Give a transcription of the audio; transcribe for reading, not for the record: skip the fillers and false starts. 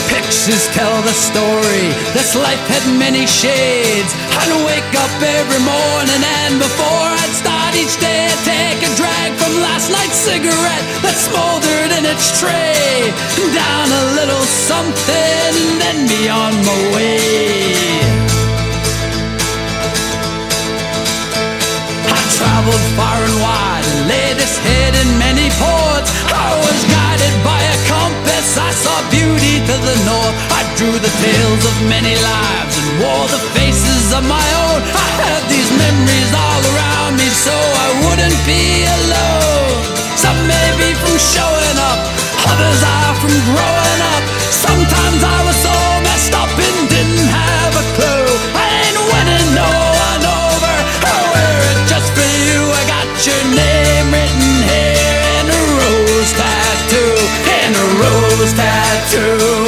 Pictures tell the story, this life had many shades. I'd wake up every morning and before I'd start each day I'd take a drag from last night's cigarette that smoldered in its tray. Down a little something, then be on my way. I traveled far and wide and laid this head in many ports. I was guided by a compass, I saw beauty to the north. I drew the tales of many lives and wore the faces of my own. I had these memories all around me so I wouldn't be alone. Some may be from showing up, others are from growing up. Sometimes I was so messed up and didn't have a clue. I ain't winning no one over, I wear it just for you. I got your name written here in a rose tattoo, in a rose tattoo.